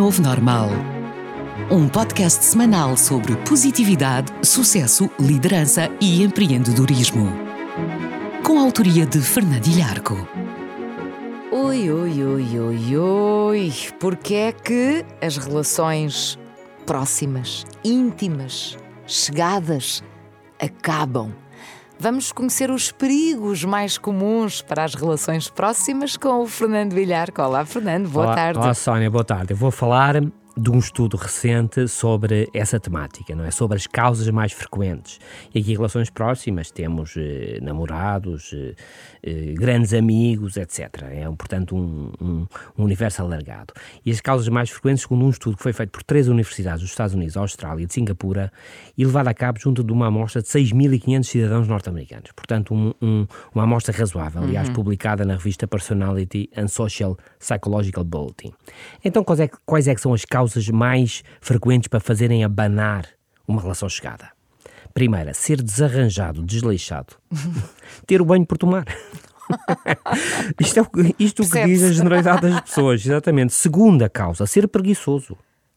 novo normal. Um podcast semanal sobre positividade, sucesso, liderança e empreendedorismo. Com a autoria de Fernando Ilharco. Oi. Porque é que as relações próximas, íntimas, chegadas, acabam? Vamos conhecer os perigos mais comuns para as relações próximas com o Fernando Ilharco. Olá, Fernando, boa tarde. Olá, Sónia, boa tarde. Eu vou falar de um estudo recente sobre essa temática, não é? Sobre as causas mais frequentes. E aqui, relações próximas, temos namorados, grandes amigos, etc. É, portanto, um universo alargado. E as causas mais frequentes, segundo um estudo que foi feito por 3 universidades dos Estados Unidos, Austrália e de Singapura, e levado a cabo junto de uma amostra de 6.500 cidadãos norte-americanos. Portanto, uma amostra razoável, aliás, publicada na revista Personality and Social Psychological Bulletin. Então, quais é que são as causas mais frequentes para fazerem abanar uma relação chegada? Primeira, ser desarranjado, desleixado. Ter o banho por tomar. Isto o que diz a generalidade das pessoas, exatamente. Segunda causa, ser preguiçoso.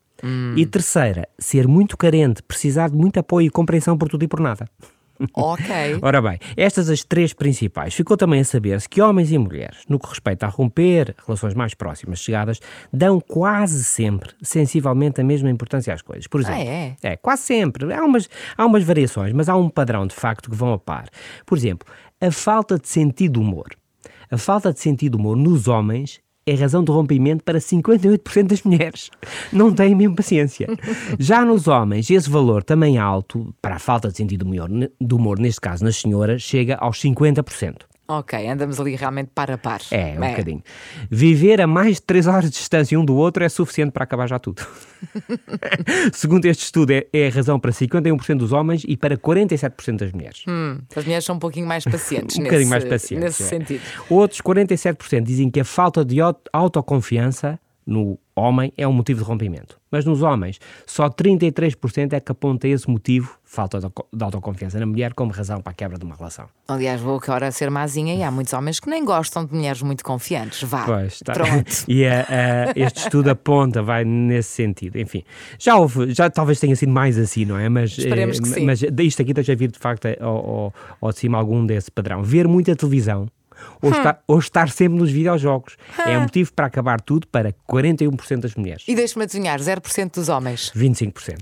E terceira, ser muito carente, precisar de muito apoio e compreensão por tudo e por nada. Ok. Ora bem, estas as 3 principais. Ficou também a saber-se que homens e mulheres, no que respeita a romper relações mais próximas, chegadas, dão quase sempre, sensivelmente, a mesma importância às coisas. Por exemplo, quase sempre. Há umas variações, mas há um padrão, de facto, que vão a par. Por exemplo, a falta de sentido de humor. A falta de sentido de humor nos homens é razão de rompimento para 58% das mulheres. Não têm mesmo paciência. Já nos homens, esse valor também alto, para a falta de sentido do humor, neste caso nas senhoras, chega aos 50%. Ok, andamos ali realmente par a par. É, um bocadinho. Viver a mais de 3 horas de distância um do outro é suficiente para acabar já tudo. Segundo este estudo, é a razão para 51% dos homens e para 47% das mulheres. As mulheres são um pouquinho mais pacientes nesse sentido. Outros 47% dizem que a falta de autoconfiança no homem é um motivo de rompimento. Mas nos homens, só 33% é que aponta esse motivo, falta de autoconfiança na mulher, como razão para a quebra de uma relação. Aliás, vou agora ser mazinha e há muitos homens que nem gostam de mulheres muito confiantes. Vá, pois, pronto. E este estudo aponta, vai nesse sentido. Enfim, já talvez tenha sido mais assim, não é? Mas, esperemos que sim. Mas isto aqui deixa vir, de facto, ao de cima algum desse padrão. Ver muita televisão, ou estar sempre nos videojogos. É motivo para acabar tudo para 41% das mulheres. E deixa-me adivinhar, 0% dos homens? 25%.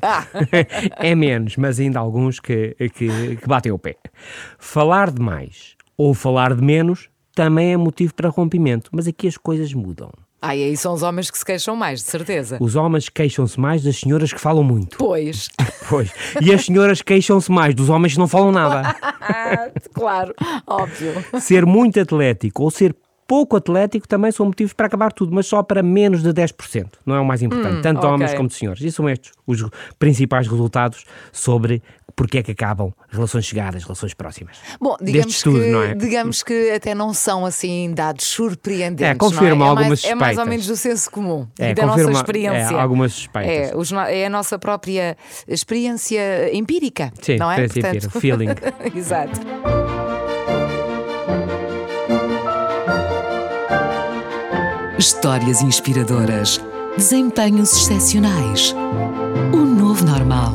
É menos, mas ainda há alguns que batem o pé. Falar demais ou falar de menos também é motivo para rompimento. Mas aqui as coisas mudam. E aí são os homens que se queixam mais, de certeza. Os homens queixam-se mais das senhoras que falam muito. Pois. E as senhoras queixam-se mais dos homens que não falam nada. Claro, óbvio. Ser muito atlético ou ser pouco atlético também são motivos para acabar tudo, mas só para menos de 10%. Não é o mais importante, tanto de homens como de senhores. E são estes os principais resultados sobre porque é que acabam relações chegadas, relações próximas. Bom, digamos que até não são assim dados surpreendentes. Confirma algumas suspeitas. É mais ou menos do senso comum e da confirma, nossa experiência. Algumas suspeitas. É a nossa própria experiência empírica. Sim, não é? Portanto... feeling. Exato. Histórias inspiradoras, desempenhos excepcionais. O novo normal.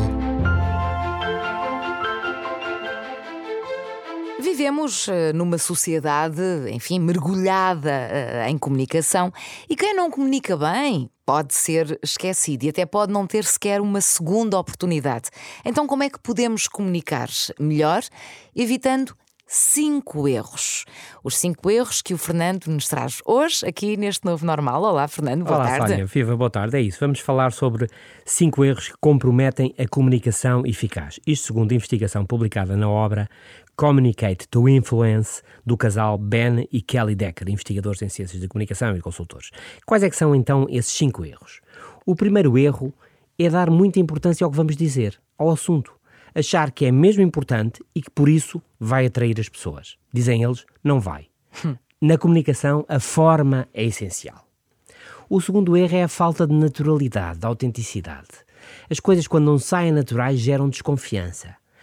Vivemos numa sociedade, enfim, mergulhada em comunicação, e quem não comunica bem pode ser esquecido e até pode não ter sequer uma segunda oportunidade. Então, como é que podemos comunicar melhor, evitando 5 erros? Os 5 erros que o Fernando nos traz hoje aqui neste Novo Normal. Olá, Fernando, boa tarde. Olá, Sónia, viva, boa tarde. É isso, vamos falar sobre 5 erros que comprometem a comunicação eficaz. Isto segundo a investigação publicada na obra Communicate to Influence, do casal Ben e Kelly Decker, investigadores em ciências da comunicação e consultores. Quais é que são então esses 5 erros? O primeiro erro é dar muita importância ao que vamos dizer, ao assunto. Achar que é mesmo importante e que por isso vai atrair as pessoas. Dizem eles, não vai. Na comunicação, a forma é essencial. O segundo erro é a falta de naturalidade, de autenticidade. As coisas, quando não saem naturais, geram desconfiança.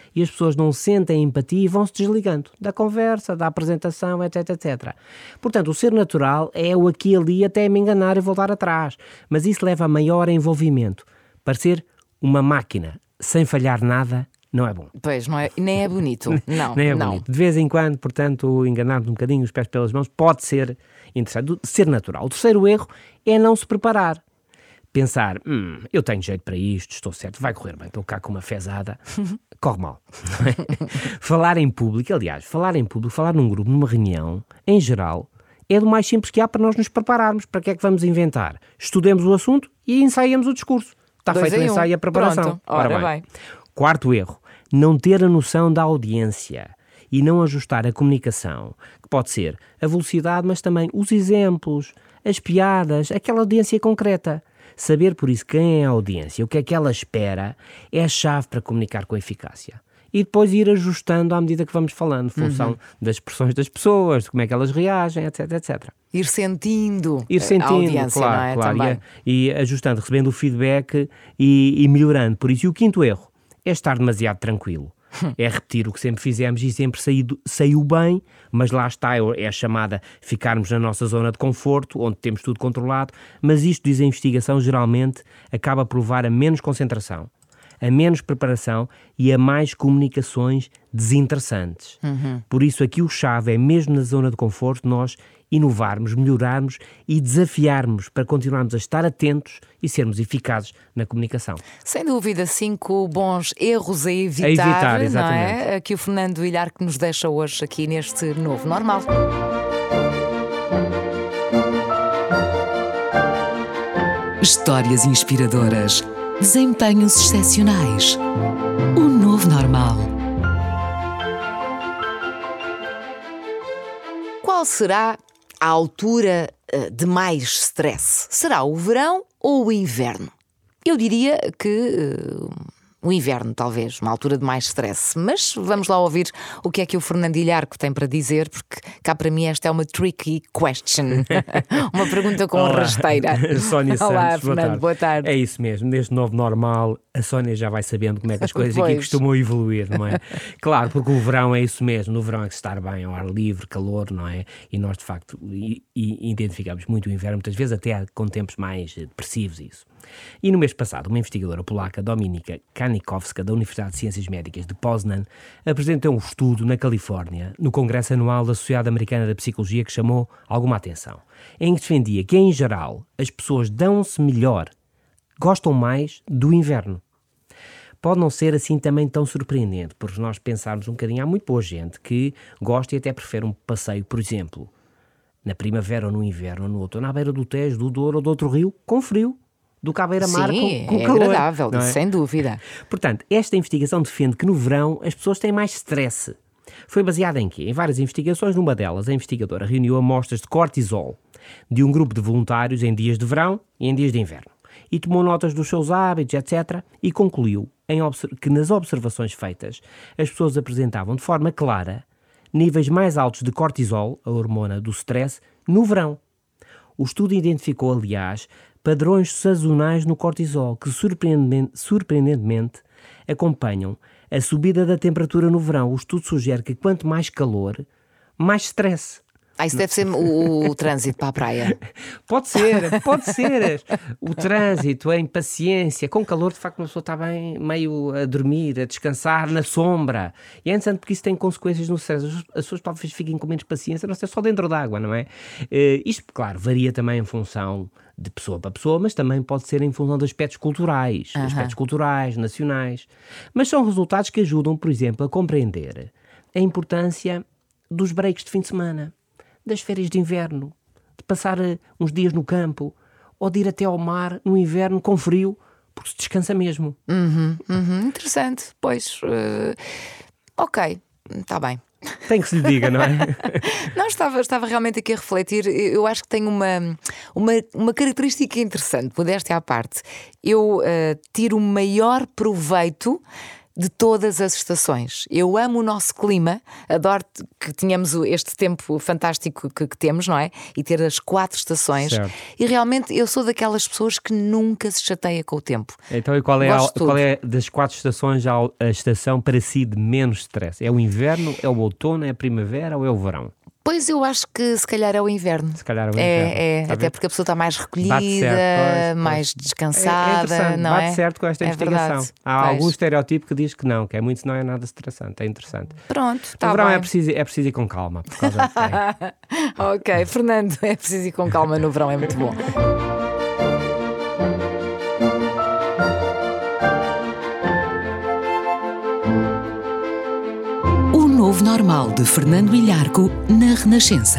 e as pessoas não sentem empatia e vão-se desligando da conversa, da apresentação, etc, etc. Portanto, o ser natural é o aqui e ali até me enganar e voltar atrás, mas isso leva a maior envolvimento. Parecer uma máquina sem falhar nada não é bom. Pois, não é, nem é bonito. Não, nem é não. bonito. De vez em quando, portanto, enganar-nos um bocadinho os pés pelas mãos pode ser interessante, ser natural. O terceiro erro é não se preparar. Pensar, eu tenho jeito para isto, estou certo, vai correr bem, estou cá com uma fezada, corre mal. Falar em público, aliás, falar num grupo, numa reunião, em geral, é do mais simples que há para nós nos prepararmos. Para que é que vamos inventar? Estudemos o assunto e ensaiemos o discurso. Está feito o ensaio e a preparação. Pronto, ora bem. Quarto erro, não ter a noção da audiência e não ajustar a comunicação, que pode ser a velocidade, mas também os exemplos, as piadas, aquela audiência concreta. Saber, por isso, quem é a audiência, o que é que ela espera, é a chave para comunicar com eficácia. E depois ir ajustando à medida que vamos falando, função das expressões das pessoas, de como é que elas reagem, etc, etc. Ir sentindo a audiência, claro, não é? Claro, Também. e ajustando, recebendo o feedback e melhorando. Por isso, e o quinto erro é estar demasiado tranquilo. É repetir o que sempre fizemos e sempre saiu bem, mas lá está, é a chamada ficarmos na nossa zona de conforto, onde temos tudo controlado, mas isto, diz a investigação, geralmente acaba por levar a menos concentração, a menos preparação e a mais comunicações desinteressantes. Por isso aqui o chave é mesmo na zona de conforto nós inovarmos, melhorarmos e desafiarmos para continuarmos a estar atentos e sermos eficazes na comunicação. Sem dúvida, 5 bons erros a evitar, exatamente. Não é? Que o Fernando Ilharco nos deixa hoje aqui neste novo normal. Histórias inspiradoras, desempenhos excepcionais. O novo normal. Qual será a altura de mais stress? Será o verão ou o inverno? Eu diria que o inverno, talvez, uma altura de mais stress. Mas vamos lá ouvir o que é que o Fernando Ilharco tem para dizer, porque cá para mim esta é uma tricky question. Uma pergunta com rasteira. Sónia Santos, Olá, Fernando, boa tarde. É isso mesmo, neste novo normal, a Sónia já vai sabendo como é que as coisas aqui costumam evoluir, não é? Claro, porque o verão é isso mesmo, no verão é que se estar bem, ao ar livre, calor, não é? E nós, de facto, identificamos muito o inverno, muitas vezes até com tempos mais depressivos isso. E no mês passado, uma investigadora polaca, Dominika Kanikowska, da Universidade de Ciências Médicas de Poznan, apresentou um estudo na Califórnia, no Congresso Anual da Sociedade Americana da Psicologia, que chamou alguma atenção, em que defendia que, em geral, as pessoas dão-se melhor, gostam mais do inverno. Pode não ser assim também tão surpreendente, porque nós pensarmos um bocadinho, há muito boa gente que gosta e até prefere um passeio, por exemplo, na primavera ou no inverno, ou no outono, à beira do Tejo, do Douro ou do outro rio, com frio, do que à beira-mar com é calor. agradável, Não é? sem dúvida. Portanto, esta investigação defende que no verão as pessoas têm mais stress. Foi baseada em quê? Em várias investigações. Numa delas, a investigadora reuniu amostras de cortisol de um grupo de voluntários em dias de verão e em dias de inverno. E tomou notas dos seus hábitos, etc. E concluiu que nas observações feitas as pessoas apresentavam de forma clara níveis mais altos de cortisol, a hormona do stress, no verão. O estudo identificou, aliás, padrões sazonais no cortisol que surpreendentemente acompanham a subida da temperatura no verão. O estudo sugere que quanto mais calor, mais stress. Isso deve ser o trânsito para a praia. Pode ser. O trânsito, a impaciência. Com calor, de facto, uma pessoa está bem meio a dormir, a descansar na sombra. E é interessante porque isso tem consequências no stress. As pessoas talvez fiquem com menos paciência, não sei, só dentro d'água, não é? Isto, claro, varia também em função de pessoa para pessoa, mas também pode ser em função de aspectos culturais, nacionais. Mas são resultados que ajudam, por exemplo, a compreender a importância dos breaks de fim de semana, das férias de inverno, de passar uns dias no campo ou de ir até ao mar no inverno com frio, porque se descansa mesmo. Interessante, pois. Ok, está bem. Tem que se lhe diga, não é? Não, estava realmente aqui a refletir. Eu acho que tenho uma característica interessante, modéstia à parte. Eu tiro o maior proveito de todas as estações. Eu amo o nosso clima, adoro que tenhamos este tempo fantástico que temos, não é? E ter as 4 estações. Certo. E realmente eu sou daquelas pessoas que nunca se chateia com o tempo. Então, e qual é das 4 estações a estação para si de menos stress? É o inverno, é o outono, é a primavera ou é o verão? Pois eu acho que se calhar é o inverno. Se calhar é o inverno. É até porque a pessoa está mais recolhida, certo, pois. mais descansada, não bate é? certo com esta investigação. Verdade. Há algum estereotipo que diz que não é muito, não é nada estressante, é interessante. Pronto, está No verão bem. é preciso ir com calma, por causa de Ok, Fernando, é preciso ir com calma no verão, é muito bom. O Novo Normal de Fernando Ilharco na Renascença.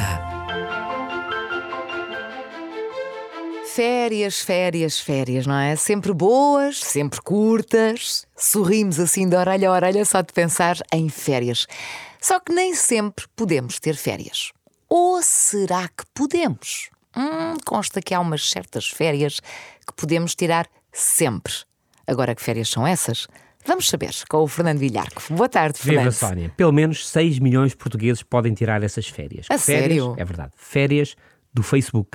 Férias, não é? Sempre boas, sempre curtas. Sorrimos assim de orelha a orelha só de pensar em férias. Só que nem sempre podemos ter férias. Ou será que podemos? Consta que há umas certas férias que podemos tirar sempre. Agora, que férias são essas? Vamos saber com o Fernando Ilharco. Boa tarde, Fernando. Viva, Sónia. Pelo menos 6 milhões de portugueses podem tirar essas férias. A sério? É verdade. Férias do Facebook.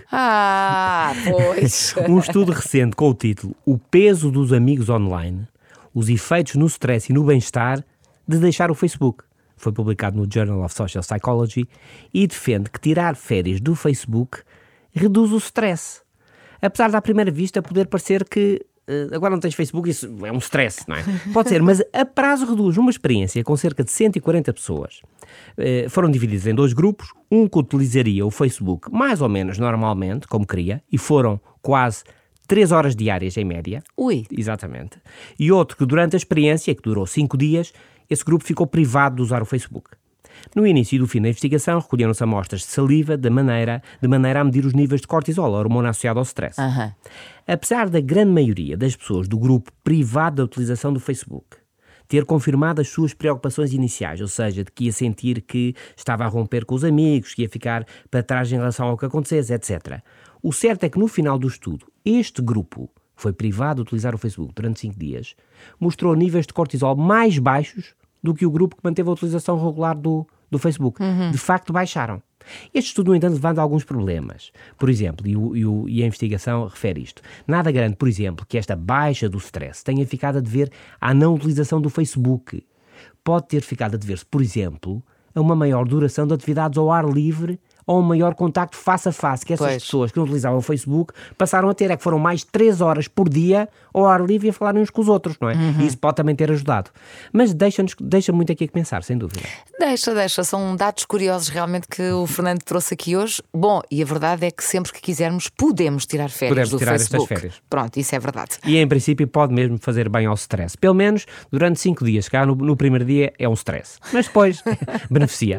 Pois. Um estudo recente com o título O peso dos amigos online, os efeitos no stress e no bem-estar de deixar o Facebook. Foi publicado no Journal of Social Psychology e defende que tirar férias do Facebook reduz o stress. Apesar de à primeira vista poder parecer que agora não tens Facebook, isso é um stress, não é? Pode ser, mas a prazo reduz. Uma experiência com cerca de 140 pessoas. Foram divididas em 2 grupos, um que utilizaria o Facebook mais ou menos normalmente, como queria, e foram quase 3 horas diárias em média. Ui. Exatamente. E outro que durante a experiência, que durou 5 dias, esse grupo ficou privado de usar o Facebook. No início e do fim da investigação, recolheram-se amostras de saliva de maneira a medir os níveis de cortisol, a hormona associada ao stress. Apesar da grande maioria das pessoas do grupo privado da utilização do Facebook ter confirmado as suas preocupações iniciais, ou seja, de que ia sentir que estava a romper com os amigos, que ia ficar para trás em relação ao que acontecesse, etc. O certo é que no final do estudo, este grupo foi privado de utilizar o Facebook durante 5 dias, mostrou níveis de cortisol mais baixos do que o grupo que manteve a utilização regular do Facebook. De facto, baixaram. Este estudo, no entanto, levanta alguns problemas. Por exemplo, e a investigação refere isto. Nada garante, por exemplo, que esta baixa do stress tenha ficado a dever à não utilização do Facebook. Pode ter ficado a dever-se, por exemplo, a uma maior duração de atividades ao ar livre ou um maior contacto face a face que essas pessoas que não utilizavam o Facebook passaram a ter, é que foram mais 3 horas por dia ao ar livre e a falarem uns com os outros, não é? E isso pode também ter ajudado. Mas deixa muito aqui a pensar, sem dúvida. Deixa. São dados curiosos realmente que o Fernando trouxe aqui hoje. Bom, e a verdade é que sempre que quisermos podemos tirar férias do Facebook. Estas férias. Pronto, isso é verdade. E em princípio pode mesmo fazer bem ao stress. Pelo menos durante 5 dias. Se calhar no primeiro dia é um stress. Mas depois beneficia.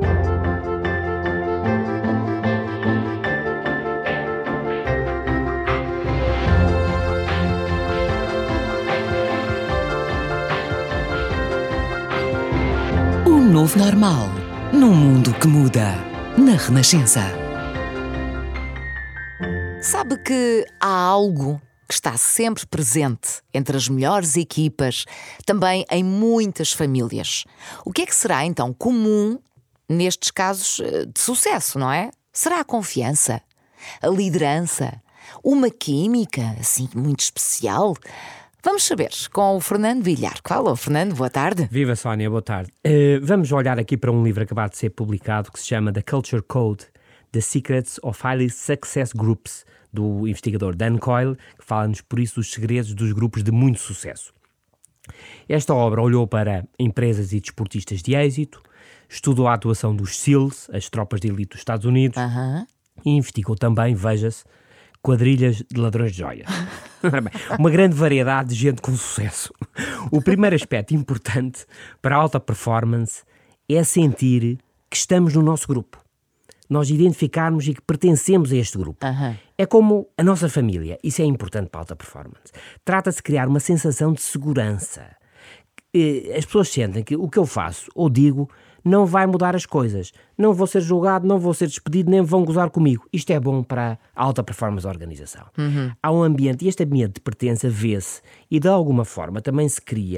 Novo Normal, num mundo que muda, na Renascença. Sabe que há algo que está sempre presente entre as melhores equipas, também em muitas famílias. O que é que será então comum nestes casos de sucesso, não é? Será a confiança? A liderança? Uma química, assim, muito especial? Vamos saber com o Fernando Ilharco. Alô, Fernando, boa tarde. Viva, Sónia, boa tarde. Vamos olhar aqui para um livro acabado de ser publicado que se chama The Culture Code, The Secrets of Highly Success Groups, do investigador Dan Coyle, que fala-nos por isso dos segredos dos grupos de muito sucesso. Esta obra olhou para empresas e desportistas de êxito, estudou a atuação dos SEALs, as tropas de elite dos Estados Unidos, e investigou também, veja-se, quadrilhas de ladrões de joias. Uma grande variedade de gente com sucesso. O primeiro aspecto importante para a alta performance é sentir que estamos no nosso grupo. Nós identificarmos e que pertencemos a este grupo. É como a nossa família. Isso é importante para a alta performance. Trata-se de criar uma sensação de segurança. As pessoas sentem que o que eu faço ou digo não vai mudar as coisas. Não vou ser julgado, não vou ser despedido, nem vão gozar comigo. Isto é bom para a alta performance da organização. Há um ambiente, e este ambiente de pertença vê-se e de alguma forma também se cria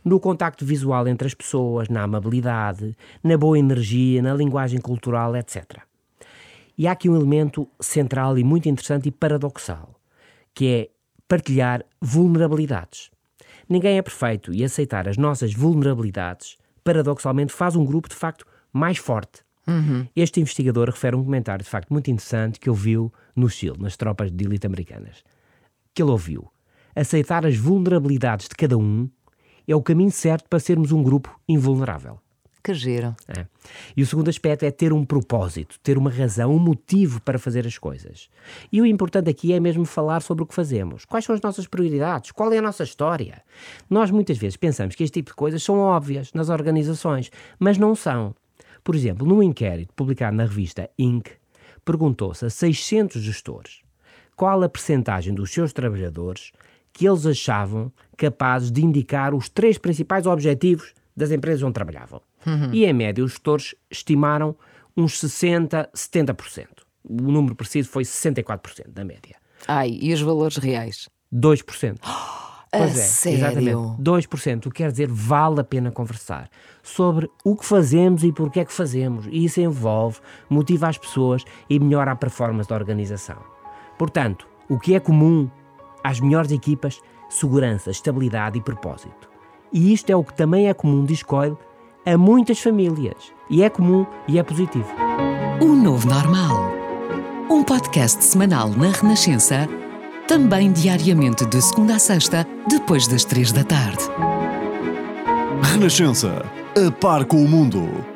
no contacto visual entre as pessoas, na amabilidade, na boa energia, na linguagem cultural, etc. E há aqui um elemento central e muito interessante e paradoxal, que é partilhar vulnerabilidades. Ninguém é perfeito e aceitar as nossas vulnerabilidades, paradoxalmente, faz um grupo, de facto, mais forte. Este investigador refere um comentário, de facto, muito interessante que ouviu no Chile, nas tropas de elite americanas. Que ele ouviu: aceitar as vulnerabilidades de cada um é o caminho certo para sermos um grupo invulnerável. Que giro. É. E o segundo aspecto é ter um propósito, ter uma razão, um motivo para fazer as coisas. E o importante aqui é mesmo falar sobre o que fazemos. Quais são as nossas prioridades? Qual é a nossa história? Nós muitas vezes pensamos que este tipo de coisas são óbvias nas organizações, mas não são. Por exemplo, num inquérito publicado na revista Inc., perguntou-se a 600 gestores qual a percentagem dos seus trabalhadores que eles achavam capazes de indicar os 3 principais objetivos das empresas onde trabalhavam. E, em média, os gestores estimaram uns 60%, 70%. O número preciso foi 64% da média. Ai, e os valores reais? 2%. Pois é, sério? exatamente. 2%. O que quer dizer, vale a pena conversar sobre o que fazemos e porque é que fazemos. E isso envolve, motiva as pessoas e melhora a performance da organização. Portanto, o que é comum às melhores equipas? Segurança, estabilidade e propósito. E isto é o que também é comum, diz Coyle, a muitas famílias. E é comum e é positivo. O Novo Normal. Um podcast semanal na Renascença, também diariamente de segunda a sexta, depois das 3 da tarde. Renascença, a par com o mundo.